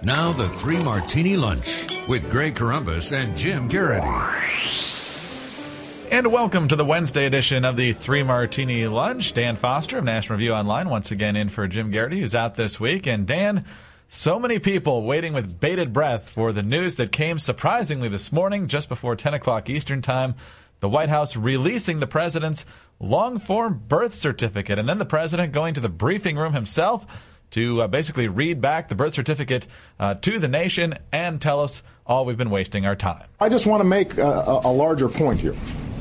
Now the Three Martini Lunch with Greg Corombos and Jim Garrity. And welcome to the Wednesday edition of the Three Martini Lunch. Dan Foster of National Review Online once again in for Jim Garrity, who's out this week. And Dan, so many people waiting with bated breath for the news that came surprisingly this morning, just before 10 o'clock Eastern Time, the White House releasing the president's long-form birth certificate, and then the president going to the briefing room himself to basically read back the birth certificate to the nation and tell us all we've been wasting our time. I just want to make a larger point here.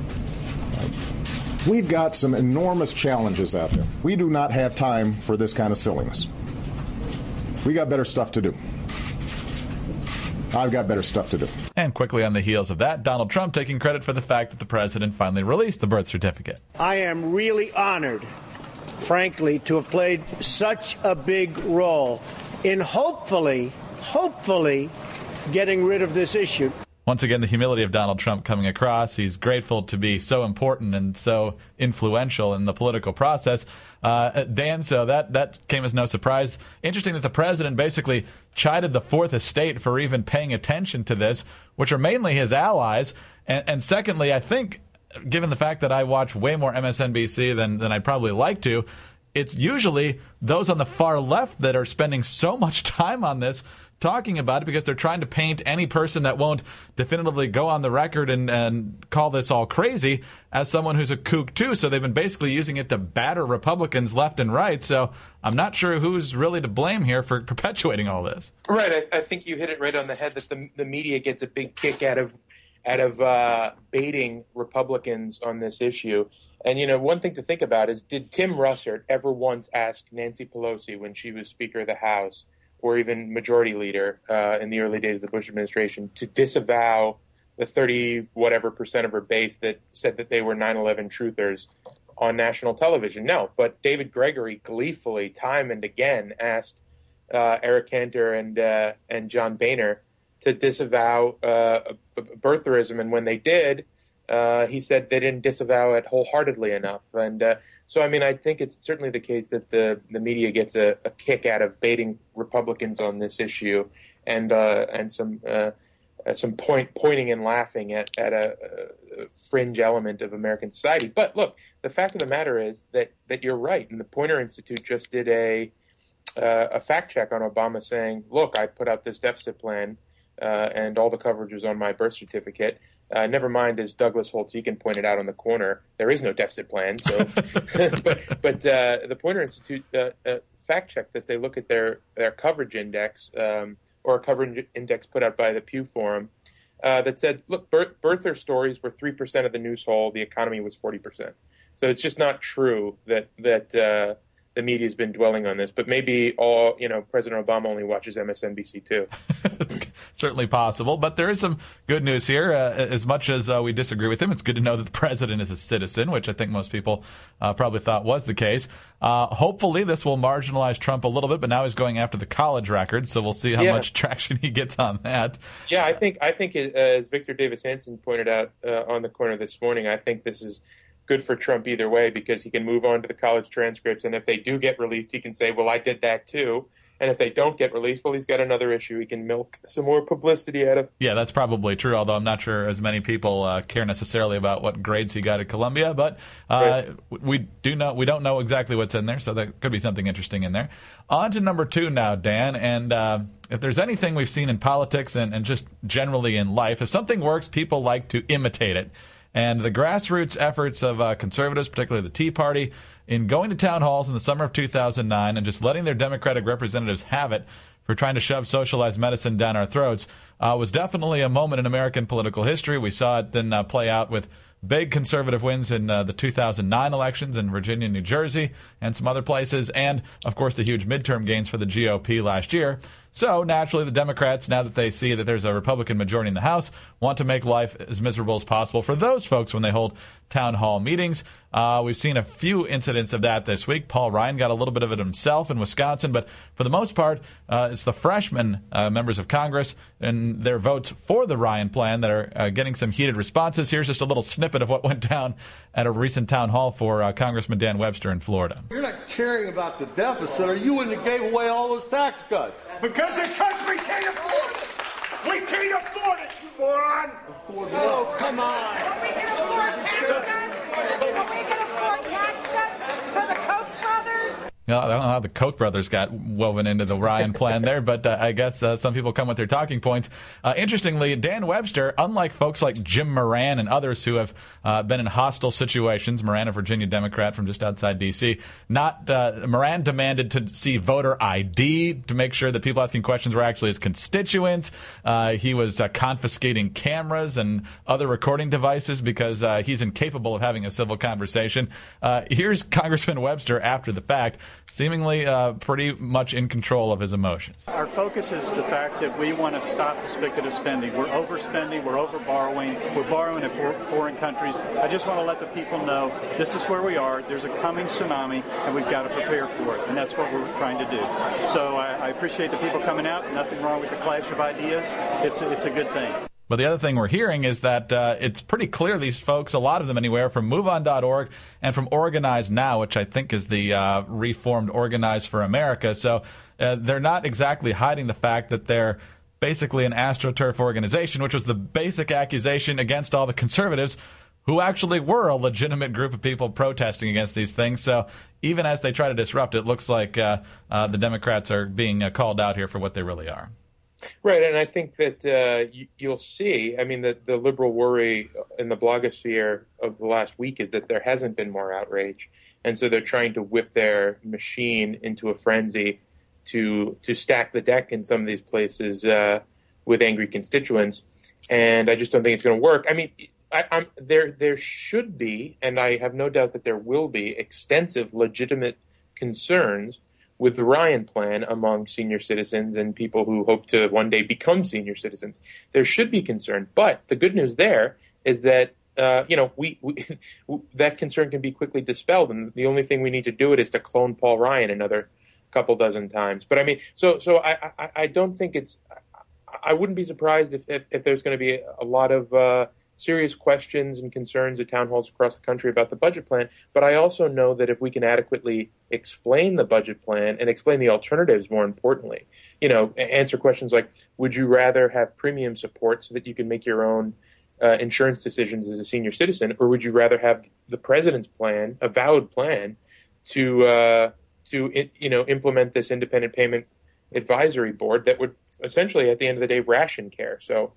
We've got some enormous challenges out there. We do not have time for this kind of silliness. We got better stuff to do. I've got better stuff to do. And quickly on the heels of that, Donald Trump taking credit for the fact that the president finally released the birth certificate. I am really honored, frankly, to have played such a big role in hopefully getting rid of this issue. Once again, the humility of Donald Trump coming across. He's grateful to be so important and so influential in the political process. Dan, so that came as no surprise. Interesting that the president basically chided the Fourth Estate for even paying attention to this, which are mainly his allies. And secondly, I think, given the fact that I watch way more MSNBC than I'd probably like to, it's usually those on the far left that are spending so much time on this, talking about it, because they're trying to paint any person that won't definitively go on the record and call this all crazy as someone who's a kook too. So they've been basically using it to batter Republicans left and right. So I'm not sure who's really to blame here for perpetuating all this. Right. I think you hit it right on the head that the media gets a big kick out of baiting Republicans on this issue. And, you know, one thing to think about is, did Tim Russert ever once ask Nancy Pelosi, when she was Speaker of the House, or even Majority Leader in the early days of the Bush administration, to disavow the 30-whatever% of her base that said that they were 9/11 truthers on national television? No, but David Gregory gleefully, time and again, asked Eric Cantor and John Boehner to disavow birtherism, and when they did, he said they didn't disavow it wholeheartely enough. And so, I mean, I think it's certainly the case that the media gets a kick out of baiting Republicans on this issue, and some pointing and laughing at a fringe element of American society. But look, the fact of the matter is that you're right, and the Poynter Institute just did a fact check on Obama, saying, "Look, I put out this deficit plan, and all the coverage was on my birth certificate." Never mind, as Douglas Holtz-Eakin pointed out on the corner, there is no deficit plan. So, but the Poynter Institute fact-checked this. They look at their coverage index, or a coverage index put out by the Pew Forum, that said, look, birther stories were 3% of the news whole. The economy was 40%. So it's just not true that the media has been dwelling on this, but maybe President Obama only watches MSNBC too. It's certainly possible, but there is some good news here. As much as we disagree with him, it's good to know that the president is a citizen, which I think most people probably thought was the case. Hopefully this will marginalize Trump a little bit, but now he's going after the college record, so we'll see how much traction he gets on that. Yeah, I think as Victor Davis Hanson pointed out on the corner this morning, I think this is good for Trump either way, because he can move on to the college transcripts, and if they do get released, he can say, well, I did that too. And if they don't get released, well, he's got another issue he can milk some more publicity out of. Yeah, that's probably true, although I'm not sure as many people care necessarily about what grades he got at Columbia. But right. we don't know exactly what's in there, so there could be something interesting in there. On to number 2 now, Dan. And if there's anything we've seen in politics and just generally in life, if something works, people like to imitate it. And the grassroots efforts of conservatives, particularly the Tea Party, in going to town halls in the summer of 2009 and just letting their Democratic representatives have it for trying to shove socialized medicine down our throats was definitely a moment in American political history. We saw it then play out with big conservative wins in the 2009 elections in Virginia, New Jersey, and some other places, and, of course, the huge midterm gains for the GOP last year. So, naturally, the Democrats, now that they see that there's a Republican majority in the House, want to make life as miserable as possible for those folks when they hold town hall meetings. We've seen a few incidents of that this week. Paul Ryan got a little bit of it himself in Wisconsin, but for the most part, it's the freshman members of Congress and their votes for the Ryan plan that are getting some heated responses. Here's just a little snippet of what went down at a recent town hall for Congressman Dan Webster in Florida. You're not caring about the deficit, or you wouldn't have gave away all those tax cuts. Because the country's can't afford it! We can't afford it, you moron! Oh, come on. But we can afford tax cuts. But we can afford tax cuts for the Koch brothers. I don't know how the Koch brothers got woven into the Ryan plan there, but I guess some people come with their talking points. Interestingly, Dan Webster, unlike folks like Jim Moran and others who have been in hostile situations, Moran, a Virginia Democrat from just outside D.C., Moran demanded to see voter ID to make sure that people asking questions were actually his constituents. He was confiscating cameras and other recording devices because he's incapable of having a civil conversation. Here's Congressman Webster after the fact, seemingly pretty much in control of his emotions. Our focus is the fact that we want to stop the spigot of spending. We're overspending, we're over-borrowing, we're borrowing in foreign countries. I just want to let the people know this is where we are. There's a coming tsunami, and we've got to prepare for it, and that's what we're trying to do. So I appreciate the people coming out. Nothing wrong with the clash of ideas. It's a good thing. But the other thing we're hearing is that it's pretty clear these folks, a lot of them anywhere, from MoveOn.org and from Organize Now, which I think is the reformed Organize for America. So they're not exactly hiding the fact that they're basically an AstroTurf organization, which was the basic accusation against all the conservatives who actually were a legitimate group of people protesting against these things. So even as they try to disrupt, it looks like the Democrats are being called out here for what they really are. Right, and I think that you'll see, I mean, the liberal worry in the blogosphere of the last week is that there hasn't been more outrage. And so they're trying to whip their machine into a frenzy to stack the deck in some of these places with angry constituents. And I just don't think it's going to work. I mean, there should be, and I have no doubt that there will be, extensive legitimate concerns with the Ryan plan among senior citizens and people who hope to one day become senior citizens. There should be concern. But the good news there is that, we that concern can be quickly dispelled. And the only thing we need to do it is to clone Paul Ryan another couple dozen times. But I mean, so I don't think I wouldn't be surprised if there's going to be a lot of serious questions and concerns at town halls across the country about the budget plan. But I also know that if we can adequately explain the budget plan and explain the alternatives, more importantly, answer questions like, would you rather have premium support so that you can make your own insurance decisions as a senior citizen, or would you rather have the president's plan, a valid plan, to implement this independent payment advisory board that would essentially, at the end of the day, ration care. So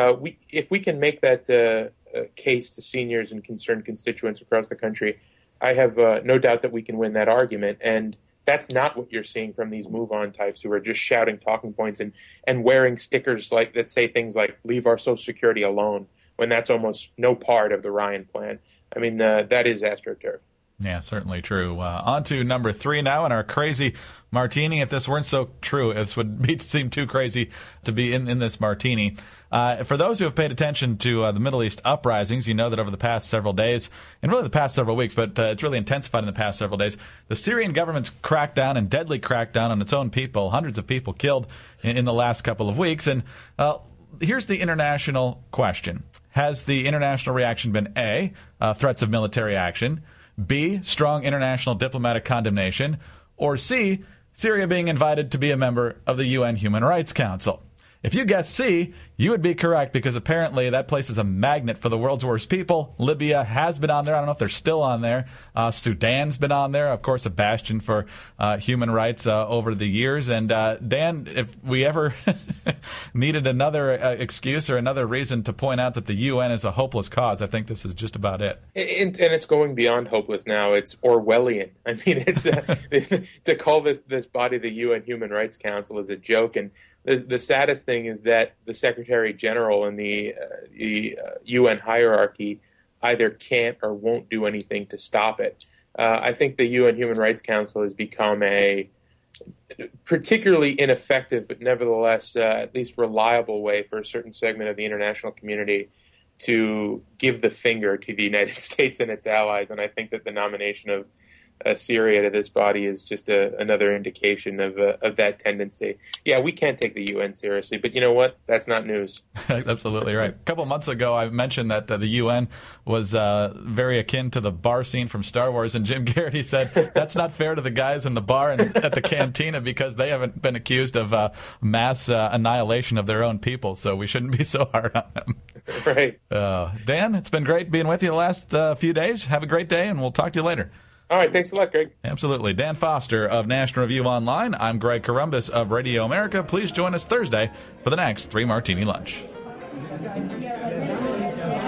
if we can make that case to seniors and concerned constituents across the country, I have no doubt that we can win that argument. And that's not what you're seeing from these move-on types who are just shouting talking points and wearing stickers that say things like, leave our Social Security alone, when that's almost no part of the Ryan plan. I mean, that is AstroTurf. Yeah, certainly true. On to number 3 now in our crazy martini. If this weren't so true, this would seem too crazy to be in this martini. For those who have paid attention to the Middle East uprisings, you know that over the past several days, and really the past several weeks, but it's really intensified in the past several days, the Syrian government's crackdown and deadly crackdown on its own people, hundreds of people killed in the last couple of weeks. And here's the international question. Has the international reaction been A, threats of military action, B, strong international diplomatic condemnation, or C, Syria being invited to be a member of the UN Human Rights Council? If you guessed C, you would be correct, because apparently that place is a magnet for the world's worst people. Libya has been on there. I don't know if they're still on there. Sudan's been on there. Of course, a bastion for human rights over the years. And Dan, if we ever needed another excuse or another reason to point out that the UN is a hopeless cause, I think this is just about it. And it's going beyond hopeless now. It's Orwellian. I mean, it's to call this body the UN Human Rights Council is a joke. And the saddest thing is that the Secretary General and the UN hierarchy either can't or won't do anything to stop it. I think the UN Human Rights Council has become a particularly ineffective, but nevertheless at least reliable way for a certain segment of the international community to give the finger to the United States and its allies. And I think that the nomination of Syria to this body is just another indication of that tendency. Yeah, we can't take the UN seriously, but you know what? That's not news. Absolutely right. A couple months ago, I mentioned that the UN was very akin to the bar scene from Star Wars, and Jim Garrity said that's not fair to the guys in the bar and at the cantina because they haven't been accused of mass annihilation of their own people, so we shouldn't be so hard on them. Right. Dan, it's been great being with you the last few days. Have a great day, and we'll talk to you later. All right, thanks a lot, Greg. Absolutely. Dan Foster of National Review Online. I'm Greg Corombos of Radio America. Please join us Thursday for the next 3 Martini Lunch.